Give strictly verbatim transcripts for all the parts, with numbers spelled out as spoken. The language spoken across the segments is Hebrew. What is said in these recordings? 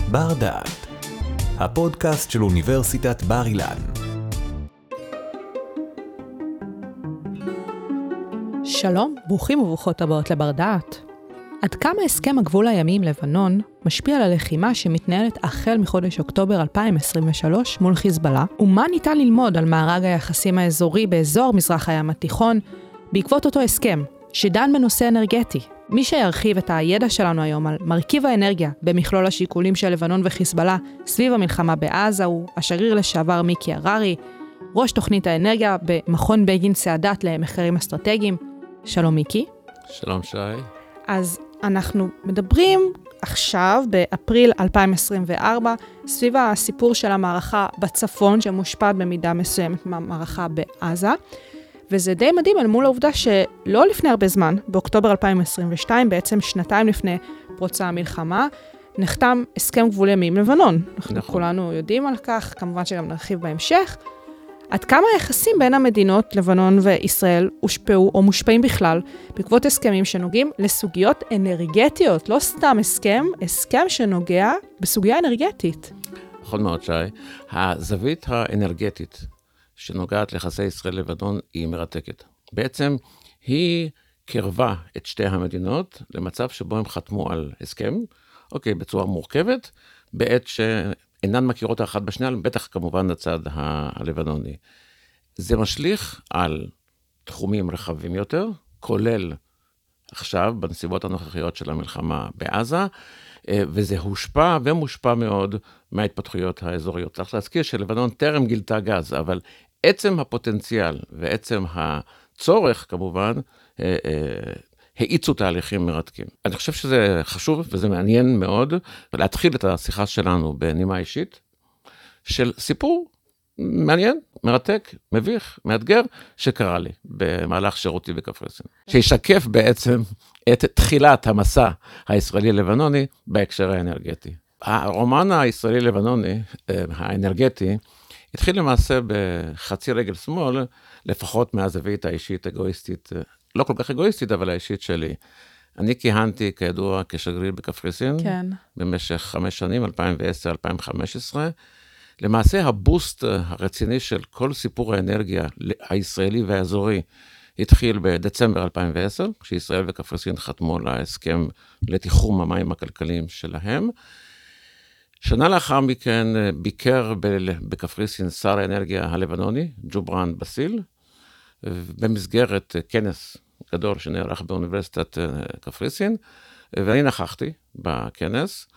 בר דעת, הפודקאסט של אוניברסיטת בר אילן. שלום, ברוכים וברוכות הבאות לבר דעת. עד כמה הסכם הגבול הימי עם לבנון משפיע על הלחימה שמתנהלת החל מחודש אוקטובר אלפיים עשרים ושלוש מול חיזבאללה, ומה ניתן ללמוד על מארג היחסים האזורי באזור מזרח הים התיכון בעקבות אותו הסכם שדן בנושא אנרגטי. מי שירחיב את הידע שלנו היום על מרכיב האנרגיה במכלול השיקולים של לבנון וחיזבאללה סביב המלחמה בעזה הוא השגריר לשעבר מיקי הררי, ראש תוכנית האנרגיה במכון בגין סעדת למחקרים אסטרטגיים. שלום מיקי. שלום שי. אז אנחנו מדברים עכשיו באפריל אלפיים עשרים וארבע סביב הסיפור של המערכה בצפון שמושפעת במידה מסוימת מהמערכה בעזה. וזה די מדהים אל מול העובדה שלא לפני הרבה זמן, באוקטובר אלפיים עשרים ושתיים, בעצם שנתיים לפני פרוץ המלחמה, נחתם הסכם גבול ימי עם לבנון. אנחנו נכון. כולנו יודעים על כך, כמובן שגם נרחיב בהמשך. עד כמה היחסים בין המדינות, לבנון וישראל, הושפעו או מושפעים בכלל, בעקבות הסכמים שנוגעים לסוגיות אנרגטיות, לא סתם הסכם, הסכם שנוגע בסוגיה אנרגטית. נכון מאוד שי. הזווית האנרגטית, שנוגעת ליחסי ישראל-לבנון היא מרתקת. בעצם היא קרבה את שתי המדינות למצב שבו הם חתמו על הסכם, אוקיי, בצורה מורכבת, בעת שאינן מכירות האחת בשנייה, בטח כמובן הצד הלבנוני. זה משליך על תחומים רחבים יותר, כולל עכשיו בנסיבות הנוכחיות של המלחמה בעזה, וזה הושפע ומושפע מאוד מההתפתחויות האזוריות. צריך להזכיר שלבנון טרם גילתה גז, אבל עצם הפוטנציאל ועצם הצורך כמובן האיצו תהליכים מרתקים. אני חושב שזה חשוב וזה מעניין מאוד להתחיל את השיחה שלנו בנימה אישית של סיפור מעניין, מרתק, מביך, מאתגר, שקרה לי במהלך שירותי בקפריסין. שישקף בעצם את תחילת המסע הישראלי-לבנוני בהקשר האנרגטי. הרומן הישראלי-לבנוני, האנרגטי, התחיל למעשה בחצי רגל שמאל, לפחות מהזווית האישית אגואיסטית, לא כל כך אגואיסטית, אבל האישית שלי. אני כיהנתי כידוע כשגריר בקפריסין, כן. במשך חמש שנים, אלפיים ועשר עד אלפיים וחמש עשרה, למעשה הבוסט הרציני של כל סיפור האנרגיה הישראלי והאזורי, התחיל בדצמבר אלפיים ועשר, כשישראל וקפריסין חתמו על ההסכם לתיחום המים הכלכליים שלהם. שנה לאחר מכן ביקר בקפריסין שר האנרגיה הלבנוני, ג'וברן בסיל, במסגרת כנס גדול שנערך באוניברסיטת קפריסין, ואני נכחתי בכנס.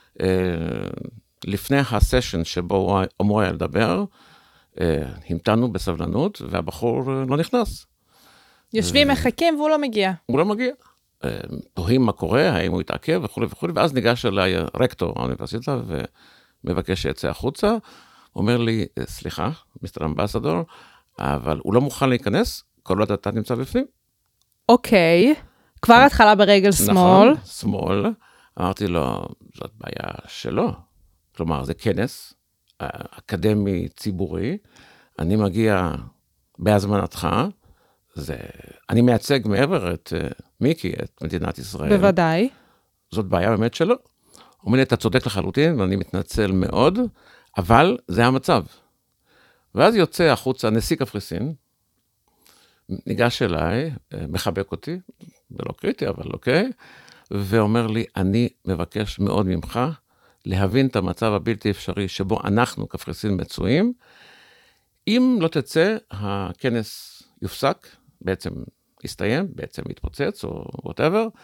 לפני הסשן שבו הוא אמור היה לדבר, המתנו בסבלנות, והבחור לא נכנס. יושבים, מחכים והוא לא מגיע. הוא לא מגיע. תוהים מה קורה, האם הוא יתעכב וכו' וכו', ואז ניגש אליי רקטור האוניברסיטה, ומבקש שיצא החוצה, אומר לי, סליחה, מיסטר אמבסדור, אבל הוא לא מוכן להיכנס, כל עוד אתה נמצא בפנים. אוקיי, כבר התחלה ברגל שמאל. נכון, שמאל. אמרתי לו, זאת בעיה שלו. כלומר, זה כנס אקדמי ציבורי, אני מגיע בהזמנתך, זה, אני מייצג מעבר את מיקי, את מדינת ישראל. בוודאי. זאת בעיה באמת שלו. הוא אומר לי, אתה צודק לחלוטין, ואני מתנצל מאוד, אבל זה המצב. ואז יוצא החוצה נשיא קפריסין, ניגש אליי, מחבק אותי, זה לא קריטי, אבל אוקיי, ואומר לי, אני מבקש מאוד ממך, להבין את המצב הבלתי אפשרי שבו אנחנו כפריסין מצויים, אם לא תצא, הכנס יופסק, בעצם יסתיים, בעצם יתפוצץ או whatever,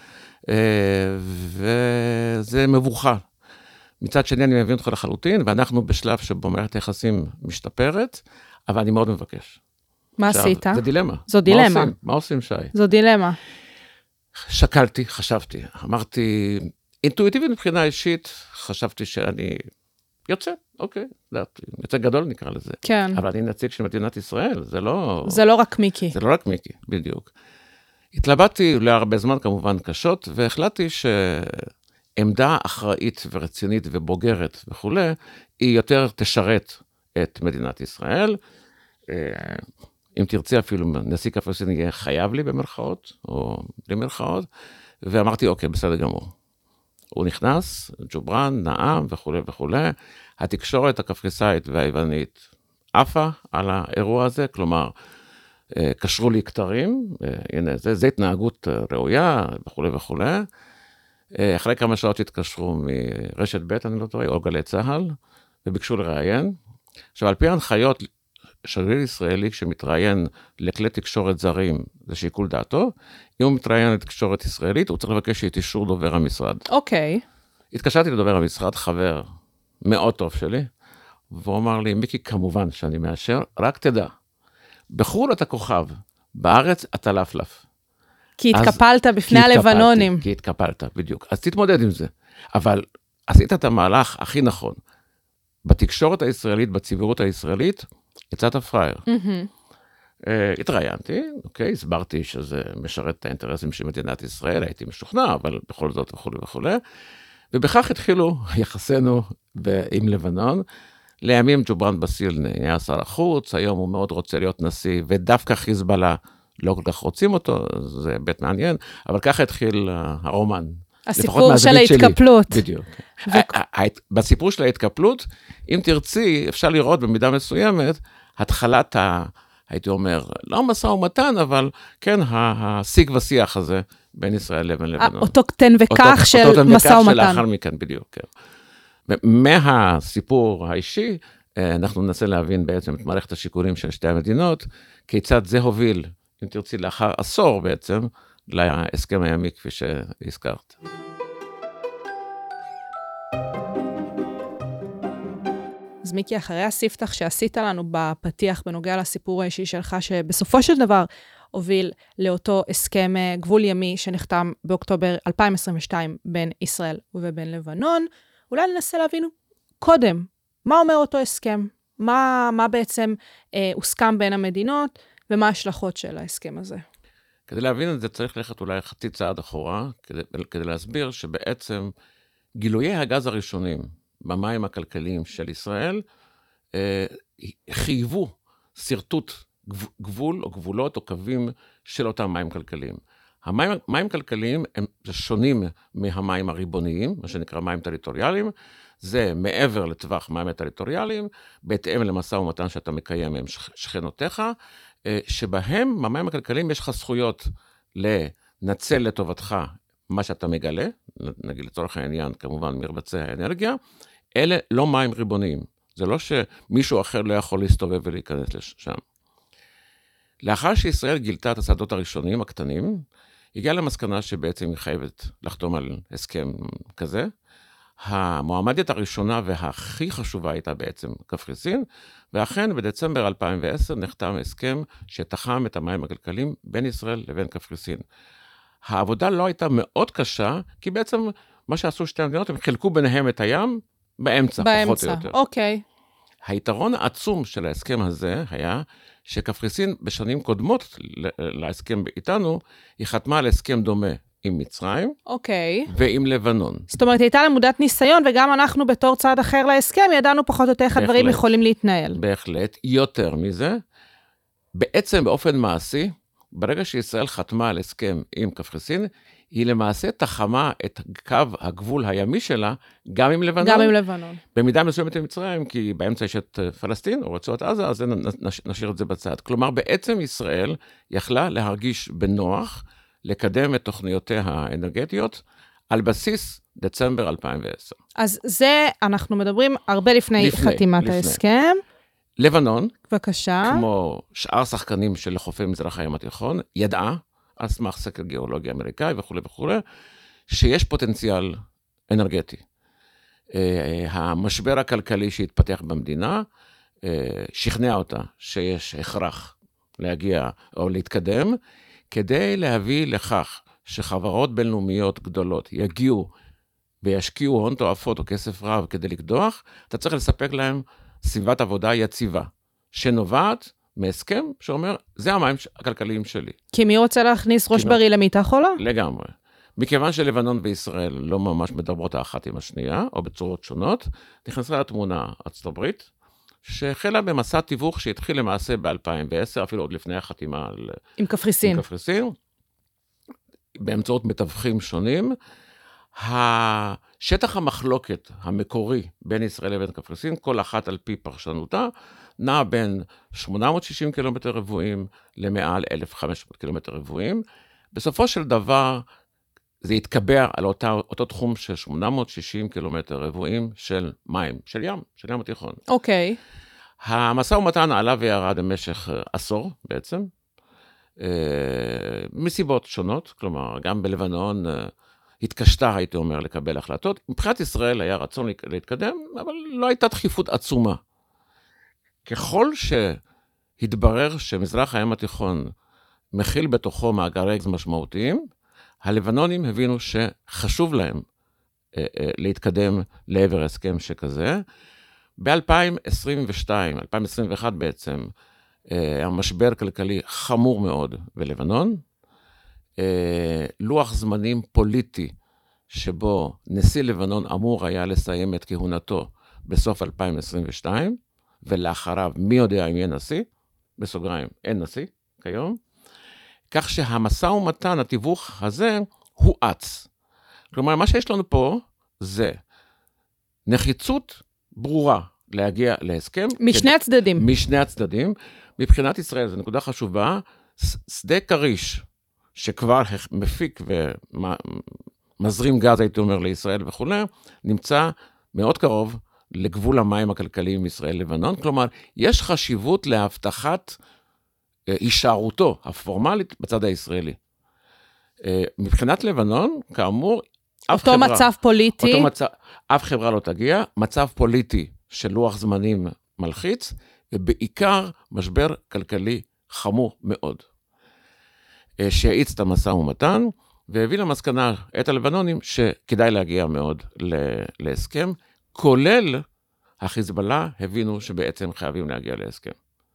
וזה מבוכה. מצד שני אני מבין אותך לחלוטין, ואנחנו בשלב שבו מערכת היחסים משתפרת, אבל אני מאוד מבקש. מה עשית? זה דילמה. זו דילמה. מה עושים? מה עושים, שי? זו דילמה. שקלתי, חשבתי, אמרתי, אינטואיטיבית מבחינה אישית, חשבתי שאני יוצא, אוקיי, יוצא גדול נקרא לזה. כן. אבל אני נציג של מדינת ישראל, זה לא... זה לא רק מיקי. זה לא רק מיקי, בדיוק. התלבטתי להרבה זמן כמובן קשות, והחלטתי שעמדה אחראית ורצינית ובוגרת וכו', היא יותר תשרת את מדינת ישראל. אם תרצה אפילו, נשיא קפריסין יהיה חייב לי במרכאות, או בלי מרכאות, ואמרתי, אוקיי, בסדר גמור. הוא נכנס, ג'וברן, נאם וכו' וכו'. התקשורת הקפריסאית והיוונית עפה על האירוע הזה, כלומר, קשרו לי כתרים, הנה, זה, זה התנהגות ראויה וכו' וכו'. אחרי כמה שעות התקשרו מרשת ב', אני לא טועה, או גלי צהל, וביקשו לראיין. עכשיו, על פי ההנחיות, שגריר ישראלי שמתראיין לכלי תקשורת זרים, זה שיקול דעתו, אם הוא מתראיין לתקשורת ישראלית, הוא צריך לבקש את אישור דובר המשרד. אוקיי. התקשרתי לדובר המשרד, חבר מאוד טוב שלי, והוא אמר לי, מיקי, כמובן שאני מאשר, רק תדע, בחו"ל אתה כוכב, בארץ אתה לפלף. כי התקפלת בפני הלבנונים. כי התקפלת, בדיוק. אז תתמודד עם זה. אבל עשית את המהלך הכי נכון. בתקשורת הישראלית, בציבוריות הישראלית, יצאת פרייר. התראיינתי, אוקיי, הסברתי שזה משרת את האינטרסים של מדינת ישראל, הייתי משוכנע, אבל בכל זאת וכו' וכו'. ובכך התחילו יחסינו עם לבנון. לימים ג'וברן בסיל נהיה שר החוץ, היום הוא מאוד רוצה להיות נשיא, ודווקא חיזבאללה לא כל כך רוצים אותו, זה בית מעניין, אבל ככה התחיל הרומן. הסיפור של ההתקפלות. בדיוק. בסיפור של ההתקפלות, אם תרצי, אפשר לראות במידה מסוימת, התחלת, הייתי אומר, לא משא ומתן, אבל כן, השיג ושיח הזה, בין ישראל לבין לבנון. אותו תן וכך של משא ומתן. שלאחר מכן, בדיוק, כן. ומהסיפור האישי, אנחנו ננסה להבין בעצם את מערכת השיקולים של שתי המדינות, כיצד זה הוביל, אם תרצי, לאחר עשור בעצם, להסכם הימי כפי שהזכרת. אז מיקי, אחרי הספתח שעשית לנו בפתיח בנוגע לסיפור האישי שלך, שבסופו של דבר הוביל לאותו הסכם גבול ימי שנחתם באוקטובר אלפיים עשרים ושתיים בין ישראל ובין לבנון, אולי ננסה להבין קודם, מה אומר אותו הסכם? מה, מה בעצם אה, הוסכם בין המדינות, ומה ההשלכות של ההסכם הזה? כדי להבין את זה צריך ללכת אולי חצי צעד אחורה, כדי, כדי להסביר שבעצם גילויי הגז הראשונים במים הכלכליים של ישראל, אה, חייבו סרטוט גבול או גבולות או קווים של אותם מים כלכליים. המים, מים כלכליים הם שונים מהמים הריבוניים, מה שנקרא מים טריטוריאליים, זה מעבר לטווח מים הטריטוריאליים, בהתאם למשא ומתן שאתה מקיים עם שכנותיך, שבהם במים הכלכליים יש לך זכויות לנצל לטובתך מה שאתה מגלה, נגיד לצורך העניין כמובן מרבצי האנרגיה, אלה לא מים ריבוניים, זה לא שמישהו אחר לא יכול להסתובב ולהיכנס לשם. לאחר שישראל גילתה את השדות הראשונים הקטנים, הגיעה למסקנה שבעצם היא חייבת לחתום על הסכם כזה. המועמדת הראשונה והכי חשובה הייתה בעצם קפריסין, ואכן בדצמבר אלפיים ועשר נחתם הסכם שתחם את המים הכלכליים בין ישראל לבין קפריסין. העבודה לא הייתה מאוד קשה, כי בעצם מה שעשו שתי המדינות, הם חילקו ביניהם את הים באמצע, באמצע, פחות או יותר. אוקיי. היתרון העצום של ההסכם הזה היה שקפריסין בשנים קודמות להסכם איתנו, היא חתמה על הסכם דומה עם מצרים, אוקיי. ועם לבנון. זאת אומרת, הייתה למודת ניסיון, וגם אנחנו בתור צעד אחר להסכם, ידענו פחות או יותר איך הדברים יכולים להתנהל. בהחלט, יותר מזה. בעצם באופן מעשי, ברגע שישראל חתמה על הסכם עם קפריסין, היא למעשה תחמה את קו הגבול הימי שלה, גם עם לבנון. גם עם לבנון. במידה מסוימת עם מצרים, כי באמצע יש את פלסטין, או רצועת עזה, אז נשאיר את זה בצד. כלומר, בעצם ישראל יכלה להרגיש בנוח, לקדם את תוכניותיה האנרגטיות, על בסיס דצמבר אלפיים ועשר. אז זה, אנחנו מדברים הרבה לפני, לפני חתימת לפני. ההסכם. לבנון, בבקשה. כמו שאר שחקנים של חופי מזרח הים התיכון, ידעה, על סמך סקר גיאולוגי אמריקאי וכו' וכו', שיש פוטנציאל אנרגטי. המשבר הכלכלי שהתפתח במדינה, שכנע אותה שיש הכרח להגיע או להתקדם, כדי להביא לכך שחברות בינלאומיות גדולות יגיעו וישקיעו הון תועפות או כסף רב כדי לקדוח, אתה צריך לספק להם סביבת עבודה יציבה, שנובעת מהסכם שאומר, זה המים הכלכליים שלי. כי מי רוצה להכניס ראש בריא למיטה חולה? לגמרי. מכיוון שלבנון וישראל לא ממש מדברות האחת עם השנייה, או בצורות שונות, נכנסה לתמונה ארצות הברית, שהחלה במסע תיווך שהתחיל למעשה ב-אלפיים ועשר, אפילו עוד לפני החתימה על... עם קפריסין. עם קפריסין, באמצעות מתווכים שונים. השטח המחלוקת המקורי בין ישראל לבין קפריסין, כל אחת על פי פרשנותה, נע בין שמונה מאות ושישים קילומטר רבועים למעל אלף וחמש מאות קילומטר רבועים. בסופו של דבר, זה יתקבע על אותה, אותו תחום של שמונה מאות ושישים קילומטר רבועים של מים, של ים, של ים התיכון. אוקיי. המשא ומתן עלה וירד במשך עשור בעצם, מסיבות שונות, כלומר, גם בלבנון התקשתה, הייתי אומר, לקבל החלטות. מבחינת ישראל היה רצון להתקדם, אבל לא הייתה דחיפות עצומה. ככל שהתברר שמזרח הים התיכון מכיל בתוכו מאגרי גז משמעותיים, הלבנונים הבינו שחשוב להם אה, אה, להתקדם לעבר הסכם שכזה. ב-אלפיים עשרים ושתיים, אלפיים עשרים ואחת בעצם, אה, המשבר כלכלי חמור מאוד בלבנון, אה, לוח זמנים פוליטי שבו נשיא לבנון אמור היה לסיים את כהונתו בסוף אלפיים עשרים ושתיים, ולאחריו מי יודע אם יהיה נשיא, בסוגריים אין נשיא כיום, כך שהמשא ומתן, התיווך הזה, הוא עץ. כלומר, מה שיש לנו פה זה נחיצות ברורה להגיע להסכם. משני כדי, הצדדים. משני הצדדים. מבחינת ישראל, זו נקודה חשובה, שדה קריש, שכבר מפיק ומזרים גז, הייתי אומר, לישראל וכו', נמצא מאוד קרוב לגבול המים הכלכליים עם ישראל לבנון. כלומר, יש חשיבות להבטחת הישארותו הפורמלית בצד הישראלי. מבחינת לבנון, כאמור, אף אותו חברה, מצב פוליטי. אותו מצב, אף חברה לא תגיע, מצב פוליטי של לוח זמנים מלחיץ, ובעיקר משבר כלכלי חמור מאוד, שהאיץ את המשא ומתן, והביא למסקנה את הלבנונים שכדאי להגיע מאוד להסכם, כולל החיזבאללה הבינו שבעצם חייבים להגיע להסכם.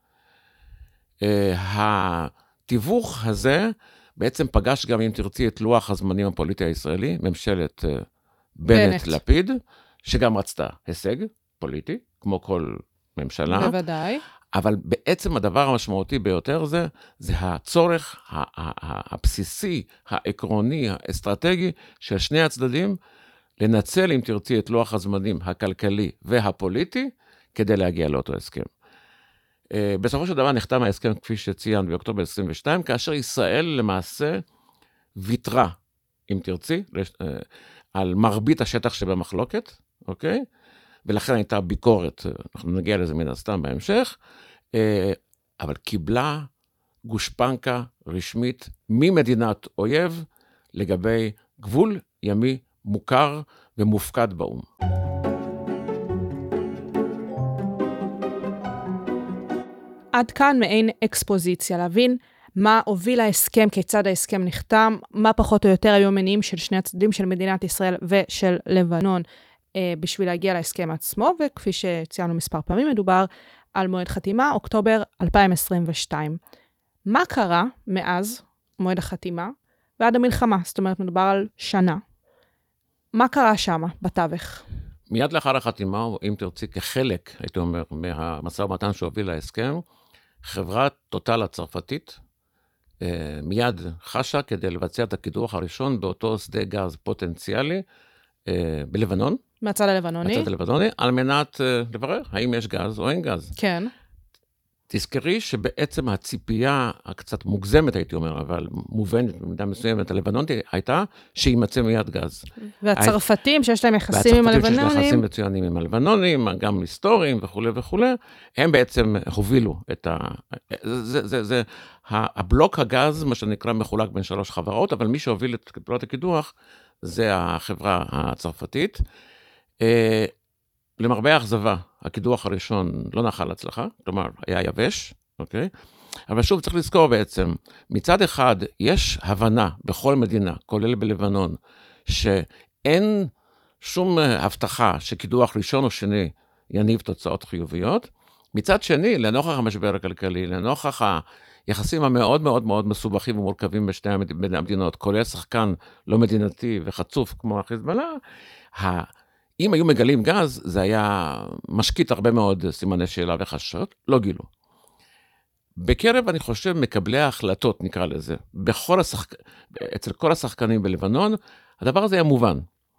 התיווך הזה בעצם פגש גם, אם תרצי, את לוח הזמנים הפוליטי הישראלי, ממשלת בנט-לפיד, שגם רצתה הישג פוליטי, כמו כל ממשלה. בוודאי. אבל בעצם הדבר המשמעותי ביותר זה, זה הצורך הבסיסי, העקרוני, האסטרטגי של שני הצדדים, לנצל, אם תרצי, את לוח הזמנים הכלכלי והפוליטי, כדי להגיע לאותו הסכם. בסופו של דבר נחתם ההסכם, כפי שציין, באוקטובר עשרים ושתיים, כאשר ישראל למעשה ויתרה, אם תרצי, על מרבית השטח שבמחלוקת, אוקיי? ולכן הייתה ביקורת, אנחנו נגיע לזה מן הסתם בהמשך, אבל קיבלה גושפנקה רשמית ממדינת אויב לגבי גבול ימי מוכר ומופקד באום. עד כאן מעין אקספוזיציה, להבין מה הוביל ההסכם, כיצד ההסכם נחתם, מה פחות או יותר היו מניעים של שני הצדדים של מדינת ישראל ושל לבנון אה, בשביל להגיע להסכם עצמו, וכפי שציינו מספר פעמים, מדובר על מועד חתימה, אוקטובר אלפיים עשרים ושתיים. מה קרה מאז מועד החתימה ועד המלחמה? זאת אומרת, מדובר על שנה. מה קרה שם בתווך? מיד לאחר החתימה, או אם תרצי כחלק, הייתי אומר, מהמשא ומתן שהוביל להסכם, חברת טוטל הצרפתית מיד חשה כדי לבצע את הקידוח הראשון באותו שדה גז פוטנציאלי בלבנון. מהצד הלבנוני. מהצד הלבנוני, על מנת לברר האם יש גז או אין גז. כן. תזכרי שבעצם הציפייה הקצת מוגזמת, הייתי אומר, אבל מובנת במידה מסוימת, הלבנונית הייתה שימצא מיד גז. והצרפתים שיש להם יחסים עם הלבנונים. והצרפתים שיש להם יחסים מצוינים עם הלבנונים, גם היסטוריים וכו' וכו', הם בעצם הובילו את ה... זה, זה, זה, הבלוק הגז, מה שנקרא, מחולק בין שלוש חברות, אבל מי שהוביל את פעולות הקידוח, זה החברה הצרפתית. למרבה האכזבה, הקידוח הראשון לא נחל הצלחה, כלומר, היה יבש, אוקיי? אבל שוב, צריך לזכור בעצם, מצד אחד, יש הבנה בכל מדינה, כולל בלבנון, שאין שום הבטחה שקידוח ראשון או שני יניב תוצאות חיוביות. מצד שני, לנוכח המשבר הכלכלי, לנוכח היחסים המאוד מאוד מאוד מסובכים ומורכבים בשתי המדינות, כולל שחקן לא מדינתי וחצוף כמו החיזבאללה, אם היו מגלים גז, זה היה משקיט הרבה מאוד סימני שאלה וחששות, לא גילו. בקרב, אני חושב, מקבלי ההחלטות, נקרא לזה, בכל השחק... אצל כל השחקנים בלבנון, הדבר הזה היה מובן.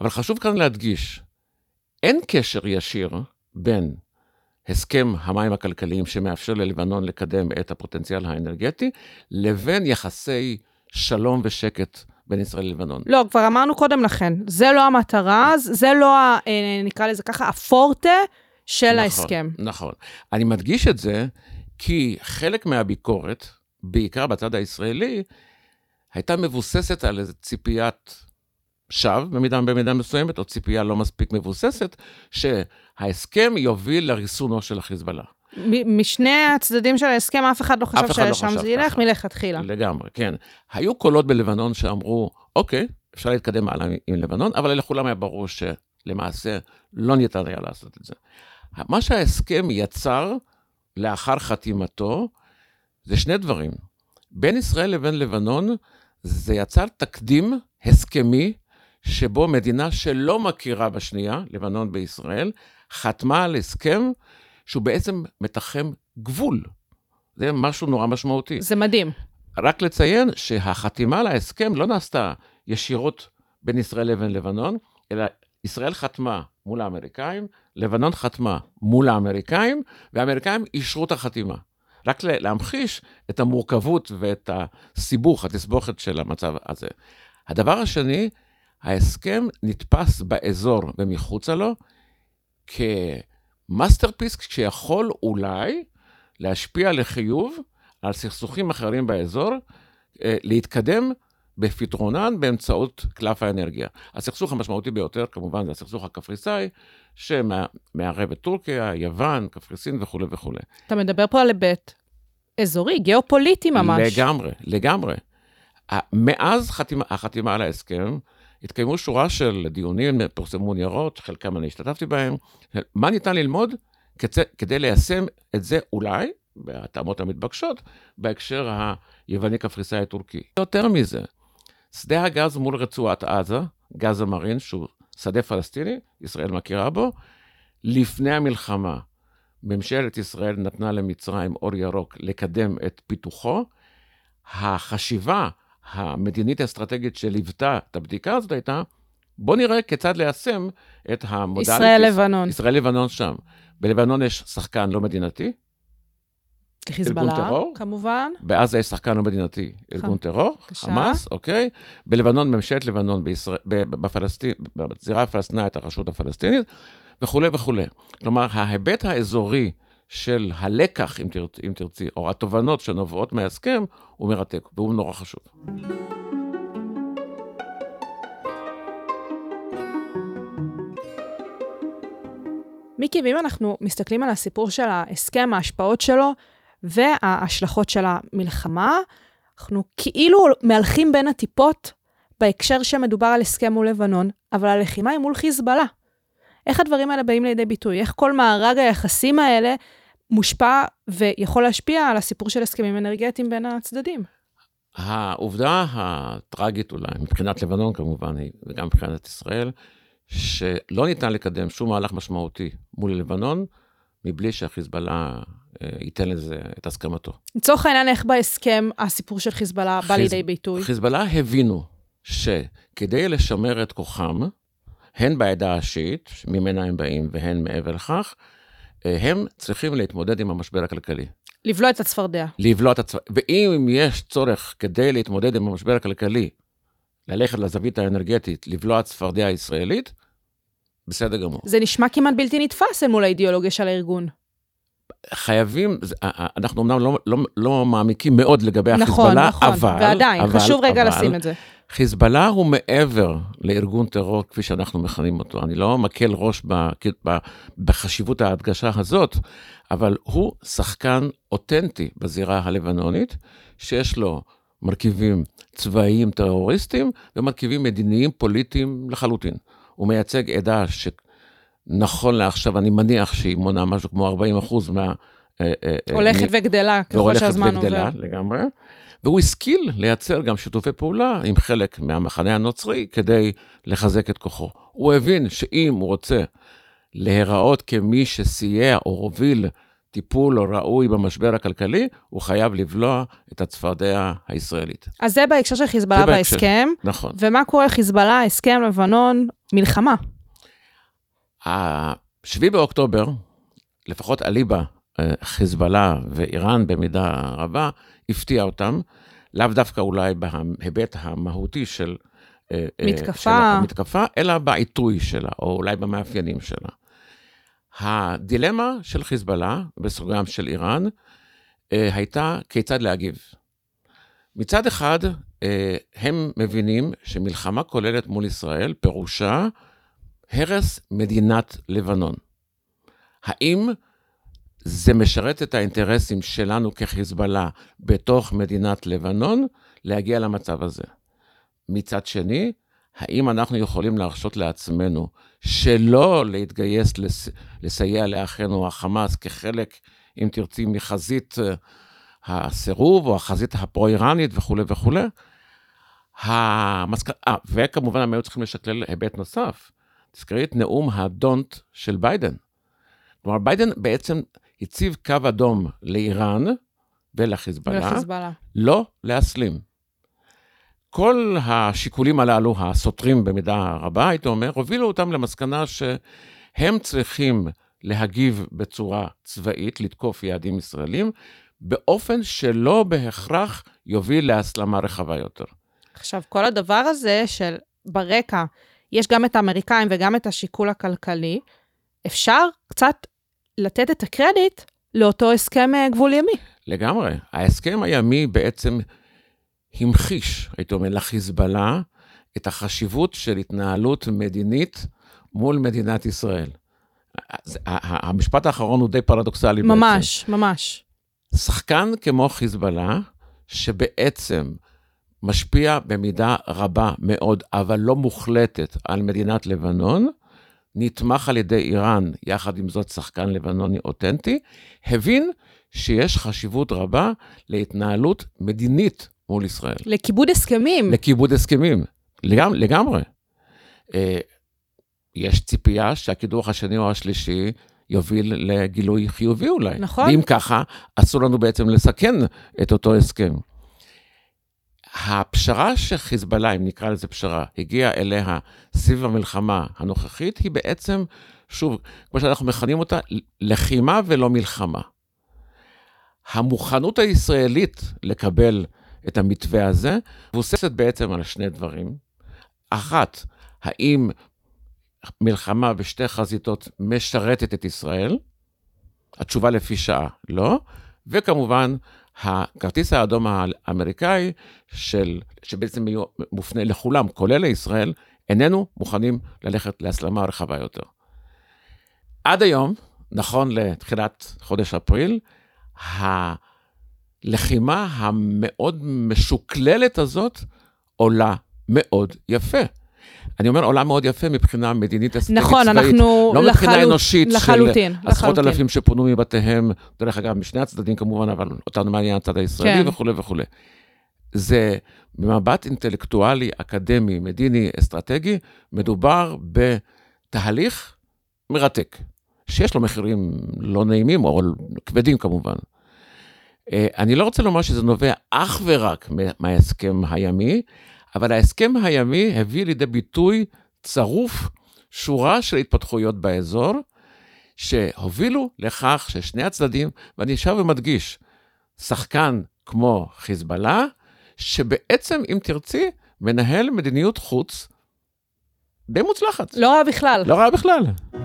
אבל חשוב כאן להדגיש, אין קשר ישיר בין הסכם המים הכלכליים שמאפשר ללבנון לקדם את הפוטנציאל האנרגטי, לבין יחסי שלום ושקט בין ישראל ללבנון. לא, כבר אמרנו קודם לכן, זה לא המטרה, זה לא, נקרא לזה ככה, הפורטה של נכון, ההסכם. נכון. אני מדגיש את זה, כי חלק מהביקורת, בעיקר בצד הישראלי, הייתה מבוססת על איזו ציפיית שווא, במידה, במידה מסוימת, או ציפייה לא מספיק מבוססת, שההסכם יוביל לריסונו של החיזבאללה. משני הצדדים של ההסכם, אף אחד לא חשב ששם זה ילך מלכתחילה. לגמרי, כן. היו קולות בלבנון שאמרו, אוקיי, אפשר להתקדם הלאה עם לבנון, אבל לכולם היה ברור שלמעשה לא ניתן היה לעשות את זה. מה שההסכם יצר לאחר חתימתו, זה שני דברים. בין ישראל לבין לבנון, זה יצר תקדים הסכמי, שבו מדינה שלא מכירה בשנייה, לבנון בישראל, חתמה על הסכם שהוא בעצם מתחם גבול. זה משהו נורא משמעותי. זה מדהים. רק לציין שהחתימה על ההסכם לא נעשתה ישירות בין ישראל לבין לבנון, אלא ישראל חתמה מול האמריקאים, לבנון חתמה מול האמריקאים, והאמריקאים אישרו את החתימה. רק להמחיש את המורכבות ואת הסיבוך, התסבוכת של המצב הזה. הדבר השני, ההסכם נתפס באזור ומחוצה לו, כמאסטרפיס שיכול אולי להשפיע לחיוב על סכסוכים אחרים באזור, להתקדם בפתרונן באמצעות קלף האנרגיה. הסכסוך המשמעותי ביותר, כמובן, זה הסכסוך הקפריסאי, שמערב את טורקיה, יוון, קפריסין וכו' וכו'. אתה מדבר פה על היבט אזורי, גיאופוליטי ממש. לגמרי, לגמרי. מאז חתימה, החתימה על ההסכם, התקיימו שורה של דיונים, פורסמו ניירות, חלקם אני השתתפתי בהם. מה ניתן ללמוד כדי, כדי ליישם את זה אולי, בהתאמות המתבקשות, בהקשר היווני קפריסאי טורקי. יותר מזה, שדה הגז מול רצועת עזה, גז המרין, שהוא שדה פלסטיני, ישראל מכירה בו, לפני המלחמה, ממשלת ישראל נתנה למצרים אור ירוק לקדם את פיתוחו, החשיבה המדינית האסטרטגית שליוותה את הבדיקה הזאת הייתה, בוא נראה כיצד ליישם את המודליטיס. ישראל לבנון. ישראל לבנון שם. בלבנון יש שחקן לא מדינתי, חיזבאללה, כמובן. בעזה יש שחקן לא מדינתי, ארגון טרור, חמאס, אוקיי? בלבנון, ממשלת לבנון, בישראל, בפלסטין, בזירה הפלסטינאית, הרשות הפלסטינית, וכו' וכו'. כלומר, ההיבט האזורי של הלקח, אם, תרצ, אם תרצי, או התובנות שנובעות מההסכם, הוא מרתק, והוא נורא חשוב. מיקי, ואם אנחנו מסתכלים על הסיפור של ההסכם, ההשפעות שלו, וההשלכות של המלחמה, אנחנו כאילו מהלכים בין הטיפות, בהקשר שמדובר על הסכם מול לבנון, אבל הלחימה היא מול חיזבאללה. איך הדברים האלה באים לידי ביטוי? איך כל מארג היחסים האלה מושפע ויכול להשפיע על הסיפור של הסכמים אנרגטיים בין הצדדים? העובדה הטרגית אולי, מבחינת לבנון כמובן, וגם מבחינת ישראל, שלא ניתן לקדם שום מהלך משמעותי מול לבנון, מבלי שהחיזבאללה ייתן לזה את הסכמתו. לצורך העניין, איך בהסכם הסיפור של חיזבאללה בא לידי ביטוי? חיזבאללה הבינו שכדי לשמר את כוחם, הן בעדה השיעית, ממנה הם באים, והן מעבר לכך, הם צריכים להתמודד עם המשבר הכלכלי. לבלוע את הצפרדע. לבלוע את הצפרדע. ואם יש צורך כדי להתמודד עם המשבר הכלכלי, ללכת לזווית האנרגטית, לבלוע את הצפרדע הישראלית, בסדר גמור. זה נשמע כמעט בלתי נתפס מול האידיאולוגיה של הארגון. חייבים, אנחנו אמנם לא, לא, לא מעמיקים מאוד לגבי החיזבאללה, נכון, נכון, אבל... ועדיין, אבל, חשוב רגע אבל, לשים את זה. חיזבאללה הוא מעבר לארגון טרור, כפי שאנחנו מכנים אותו. אני לא מקל ראש ב, ב, בחשיבות ההדגשה הזאת, אבל הוא שחקן אותנטי בזירה הלבנונית, שיש לו מרכיבים צבאיים טרוריסטיים, ומרכיבים מדיניים פוליטיים לחלוטין. הוא מייצג עדה שנכון לעכשיו, אני מניח שהיא מונה משהו כמו ארבעים אחוז מה... הולכת וגדלה, ככל שהזמן עובר. הולכת וגדלה לגמרי. והוא השכיל לייצר גם שיתופי פעולה עם חלק מהמחנה הנוצרי, כדי לחזק את כוחו. הוא הבין שאם הוא רוצה להיראות כמי שסייע או הוביל טיפול ראוי במשבר הכלכלי, הוא חייב לבלוע את הצפרדע הישראלית. אז זה בהקשר של חיזבאללה בהסכם. נכון. ומה קורה חיזבאללה, הסכם לבנון, מלחמה? השביעי באוקטובר, לפחות אליבא, חיזבאללה ואיראן במידה רבה, הפתיע אותם, לאו דווקא אולי בהיבט המהותי של מתקפה, של המתקפה, אלא בעיתוי שלה, או אולי במאפיינים שלה. הדילמה של חיזבאללה, בסוגריים של איראן, הייתה כיצד להגיב. מצד אחד, הם מבינים שמלחמה כוללת מול ישראל, פירושה הרס מדינת לבנון. האם זה משרת את האינטרסים שלנו כחיזבאללה בתוך מדינת לבנון, להגיע למצב הזה? מצד שני, האם אנחנו יכולים להרשות לעצמנו שלא להתגייס לס... לסייע לאחינו החמאס כחלק, אם תרצי, מחזית הסירוב או החזית הפרו-איראנית וכו' וכו'. המסק... 아, וכמובן הם היו צריכים לשקלל היבט נוסף. תזכרי את נאום הדונט של ביידן. כלומר, ביידן בעצם הציב קו אדום לאיראן ולחיזבאללה, ולחיזבאללה. לא להסלים. כל השיקולים הללו, הסותרים במידה רבה, הייתי אומר, הובילו אותם למסקנה שהם צריכים להגיב בצורה צבאית, לתקוף יעדים ישראלים, באופן שלא בהכרח יוביל להסלמה רחבה יותר. עכשיו, כל הדבר הזה של ברקע, יש גם את האמריקאים וגם את השיקול הכלכלי, אפשר קצת לתת את הקרדיט לאותו הסכם גבול ימי. לגמרי. ההסכם הימי בעצם המחיש, הייתי אומר, לחיזבאללה, את החשיבות של התנהלות מדינית מול מדינת ישראל. המשפט האחרון הוא די פרדוקסלי בעצם. ממש, ממש. שחקן כמו חיזבאללה, שבעצם משפיע במידה רבה מאוד, אבל לא מוחלטת על מדינת לבנון, נתמך על ידי איראן, יחד עם זאת שחקן לבנוני אותנטי, הבין שיש חשיבות רבה להתנהלות מדינית מול ישראל. לכיבוד הסכמים. לכיבוד הסכמים, לגמרי. לגמרי. אה, יש ציפייה שהקידוח השני או השלישי יוביל לגילוי חיובי אולי. נכון. ואם ככה, אסור לנו בעצם לסכן את אותו הסכם. הפשרה שחיזבאללה, אם נקרא לזה פשרה, הגיעה אליה סביב המלחמה הנוכחית, היא בעצם, שוב, כמו שאנחנו מכנים אותה, לחימה ולא מלחמה. המוכנות הישראלית לקבל את המתווה הזה, מבוססת בעצם על שני דברים. אחת, האם מלחמה בשתי חזיתות משרתת את ישראל? התשובה לפי שעה, לא. וכמובן, הכרטיס האדום האמריקאי, של, שבעצם מופנה לכולם, כולל לישראל, איננו מוכנים ללכת להסלמה רחבה יותר. עד היום, נכון לתחילת חודש אפריל, הלחימה המאוד משוקללת הזאת עולה מאוד יפה. אני אומר, עולה מאוד יפה מבחינה מדינית אסטרטית צבאית. נכון, אנחנו לא מבחינה אנושית לחלוטין, של עשרות אלפים שפונו מבתיהם, דרך אגב, משני הצדדים כמובן, אבל אותנו מעניין הצד הישראלי וכו' וכו'. זה במבט אינטלקטואלי, אקדמי, מדיני, אסטרטגי, מדובר בתהליך מרתק, שיש לו מחירים לא נעימים, או כבדים כמובן. אני לא רוצה לומר שזה נובע אך ורק מההסכם הימי, אבל ההסכם הימי הביא לידי ביטוי צרוף שורה של התפתחויות באזור, שהובילו לכך ששני הצדדים, ואני שב ומדגיש, שחקן כמו חיזבאללה, שבעצם, אם תרצי, מנהל מדיניות חוץ די מוצלחת. לא רע בכלל. לא רע בכלל.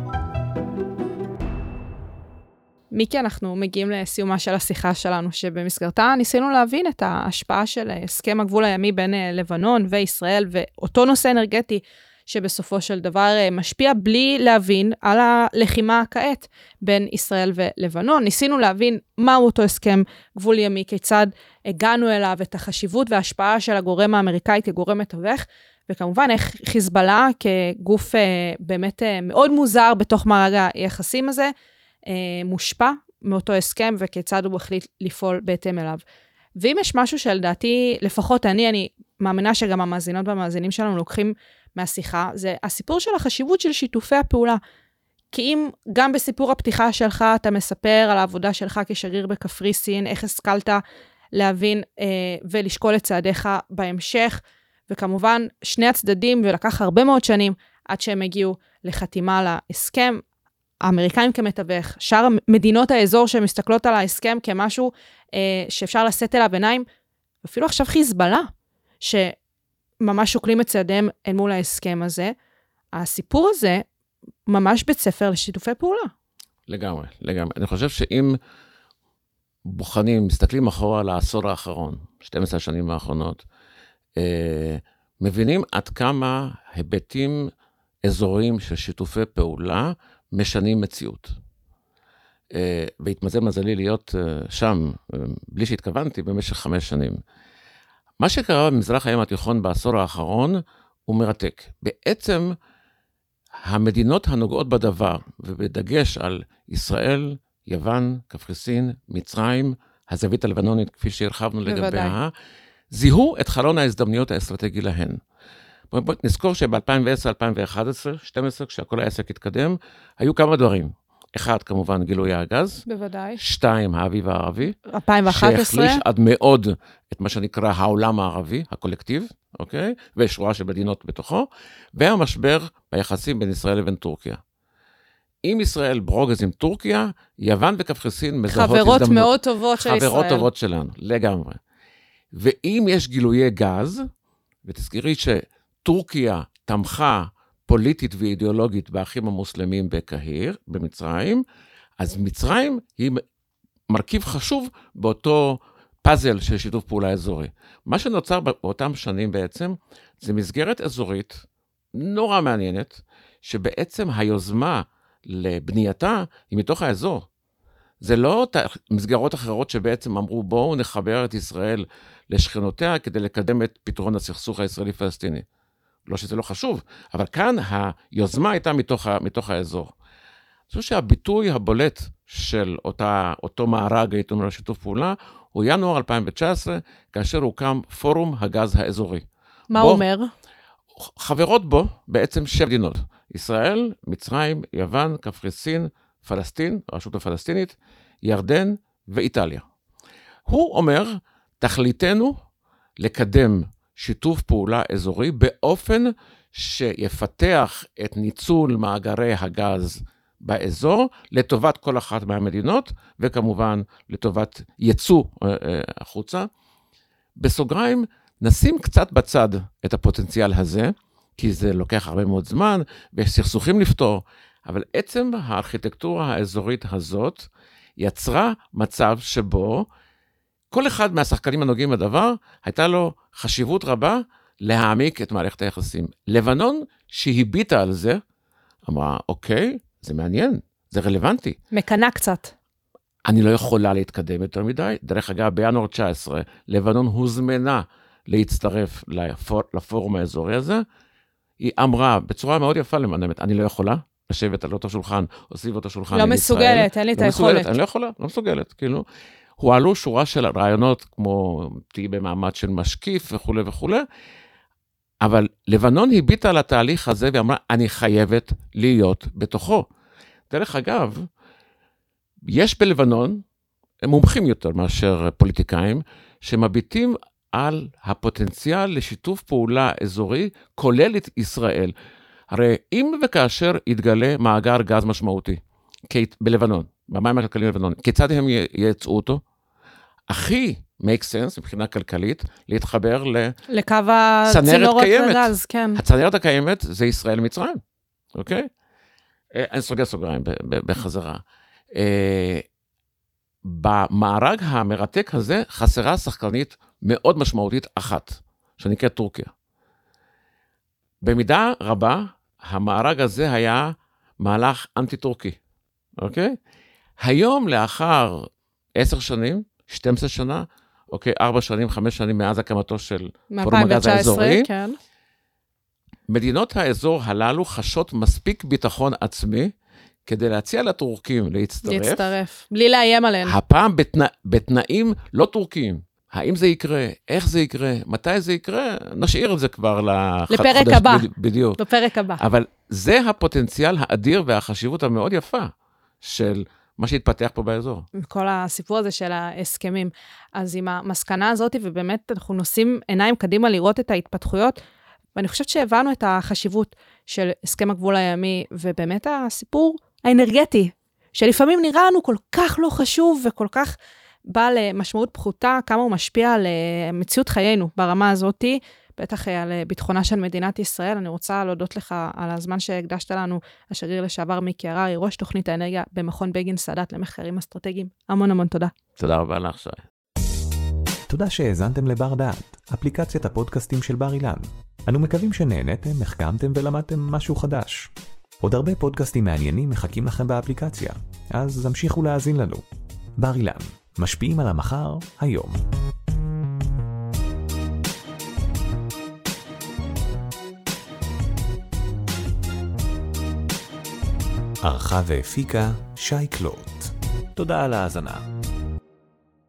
מיקי, אנחנו מגיעים לסיומה של השיחה שלנו, שבמסגרתה ניסינו להבין את ההשפעה של הסכם הגבול הימי בין לבנון וישראל, ואותו נושא אנרגטי שבסופו של דבר משפיע בלי להבין על הלחימה כעת בין ישראל ולבנון. ניסינו להבין מהו אותו הסכם גבול ימי, כיצד הגענו אליו, את החשיבות וההשפעה של הגורם האמריקאי כגורם מתווך, וכמובן איך חיזבאללה כגוף באמת מאוד מוזר בתוך מארג היחסים הזה, מושפע מאותו הסכם, וכיצד הוא החליט לפעול בהתאם אליו. ואם יש משהו שלדעתי, לפחות אני, אני מאמינה שגם המאזינות והמאזינים שלנו לוקחים מהשיחה, זה הסיפור של החשיבות של שיתופי הפעולה. כי אם גם בסיפור הפתיחה שלך, אתה מספר על העבודה שלך כשגריר בקפריסין, איך השכלת להבין אה, ולשקול את צעדיך בהמשך, וכמובן, שני הצדדים, ולקח הרבה מאוד שנים, עד שהם הגיעו לחתימה להסכם, האמריקאים כמתווך, שאר מדינות האזור שמסתכלות על ההסכם כמשהו אה, שאפשר לשאת אליו עיניים, אפילו עכשיו חיזבאללה, שממש שוקלים את צעדיהם אל מול ההסכם הזה, הסיפור הזה ממש בית ספר לשיתופי פעולה. לגמרי, לגמרי. אני חושב שאם בוחנים, מסתכלים אחורה על העשור האחרון, שתים עשרה שנים האחרונות, אה, מבינים עד כמה היבטים אזוריים של שיתופי פעולה משנים מציאות. אה, והתמזל מזלי להיות אה, שם, אה, בלי שהתכוונתי, במשך חמש שנים. מה שקרה במזרח הים התיכון בעשור האחרון הוא מרתק. בעצם המדינות הנוגעות בדבר, ובדגש על ישראל, יוון, קפריסין, מצרים, הזווית הלבנונית, כפי שהרחבנו לגביה, זיהו את חלון ההזדמנויות האסטרטגי להן. בוא נזכור שב-אלפיים ועשר אלפיים ואחת עשרה, שתים עשרה, כשהכל העסק התקדם, היו כמה דברים. אחד, כמובן, גילוי הגז. בוודאי. שתיים, האביב הערבי. אלפיים ואחת עשרה. שהחליש עד מאוד את מה שנקרא העולם הערבי, הקולקטיב, אוקיי? ושורה של מדינות בתוכו. והמשבר ביחסים בין ישראל לבין טורקיה. עם ישראל ברוגז עם טורקיה, יוון וקפריסין מזהות הזדמנות. חברות מאוד טובות של ישראל. חברות טובות שלנו, לגמרי. ואם יש גילויי גז, ותזכירי שטורקיה תמכה פוליטית ואידיאולוגית באחים המוסלמים בקהיר, במצרים, אז מצרים היא מרכיב חשוב באותו פאזל של שיתוף פעולה אזורי. מה שנוצר באותם שנים בעצם, זה מסגרת אזורית נורא מעניינת, שבעצם היוזמה לבנייתה היא מתוך האזור. זה לא מסגרות אחרות שבעצם אמרו, בואו נחבר את ישראל לשכנותיה כדי לקדם את פתרון הסכסוך הישראלי-פלסטיני. לא שזה לא חשוב, אבל כאן היוזמה הייתה מתוך, מתוך האזור. אני חושב שהביטוי הבולט של אותה, אותו מארג, הייתי אומר, שיתוף פעולה, הוא ינואר אלפיים תשע עשרה, כאשר הוקם פורום הגז האזורי. מה הוא אומר? חברות בו בעצם שתי מדינות, ישראל, מצרים, יוון, קפריסין, פלסטין, הרשות הפלסטינית, ירדן ואיטליה. הוא אומר, תכליתנו לקדם שיתוף פעולה אזורי באופן שיפתח את ניצול מאגרי הגז באזור לטובת כל אחת מהמדינות, וכמובן לטובת ייצוא החוצה. בסוגריים, נשים קצת בצד את הפוטנציאל הזה, כי זה לוקח הרבה מאוד זמן, ויש סכסוכים לפתור, אבל עצם הארכיטקטורה האזורית הזאת יצרה מצב שבו כל אחד מהשחקנים הנוגעים בדבר, הייתה לו חשיבות רבה להעמיק את מערכת היחסים. לבנון שהביטה על זה, אמרה, אוקיי, זה מעניין, זה רלוונטי. מקנה קצת. אני לא יכולה להתקדם יותר מדי. דרך אגב, בינואר תשע עשרה, לבנון הוזמנה להצטרף לפור, לפורום האזורי הזה. היא אמרה בצורה מאוד יפה למענמת, אני לא יכולה לשבת על אותו שולחן, או סביב אותו שולחן. לא מסוגלת, אין לי את היכולת. אני לא יכולה, לא מסוגלת, כאילו. הועלו שורה של רעיונות, כמו תהי במעמד של משקיף וכו' וכו', אבל לבנון הביטה על התהליך הזה, ואמרה, אני חייבת להיות בתוכו. דרך אגב, יש בלבנון, הם מומחים יותר מאשר פוליטיקאים, שמביטים על הפוטנציאל לשיתוף פעולה אזורי, כולל את ישראל. הרי אם וכאשר יתגלה מאגר גז משמעותי, בלבנון, במים הכלכליים בלבנון, כיצד הם ייצאו אותו? הכי make sense, מבחינה כלכלית, להתחבר לקו הצינורות הגז, כן. הצנרת הקיימת זה ישראל מצרים, אוקיי? אני סוגר סוגריים בחזרה. במארג המרתק הזה חסרה שחקנית מאוד משמעותית אחת, שנקראת טורקיה. במידה רבה, המארג הזה היה מהלך אנטי-טורקי, אוקיי? היום לאחר עשר שנים, שתים עשרה שנה, אוקיי, ארבע שנים, חמש שנים מאז הקמתו של פורום הגז האזורי, כן. מדינות האזור הללו חשות מספיק ביטחון עצמי, כדי להציע לטורקים להצטרף. להצטרף, בלי לאיים עליהם. הפעם בתנא, בתנאים לא טורקיים, האם זה יקרה, איך זה יקרה, מתי זה יקרה, נשאיר את זה כבר לפרק חודש, הבא. בדיוק. בפרק הבא. אבל זה הפוטנציאל האדיר והחשיבות המאוד יפה של מה שהתפתח פה באזור. כל הסיפור הזה של ההסכמים. אז עם המסקנה הזאת, ובאמת אנחנו נושאים עיניים קדימה לראות את ההתפתחויות, ואני חושבת שהבנו את החשיבות של הסכם הגבול הימי, ובאמת הסיפור האנרגטי, שלפעמים נראה לנו כל כך לא חשוב, וכל כך בא למשמעות פחותה, כמה הוא משפיע על מציאות חיינו ברמה הזאת, בטח על ביטחונה של מדינת ישראל. אני רוצה להודות לך על הזמן שהקדשת לנו, השגריר לשעבר מיקי הררי, ראש תוכנית האנרגיה במכון בגין סאדאת למחקרים אסטרטגיים. המון המון תודה. תודה רבה לך, שי. תודה שהאזנתם לבר דעת, אפליקציית הפודקאסטים של בר אילן. אנו מקווים שנהנתם, החכמתם ולמדתם משהו חדש. עוד הרבה פודקאסטים מעניינים מחכים לכם באפליקציה, אז המשיכו להאזין לנו. בר אילן, משפיעים על המחר, היום. ערכה והפיקה שי קלוט. תודה על ההאזנה.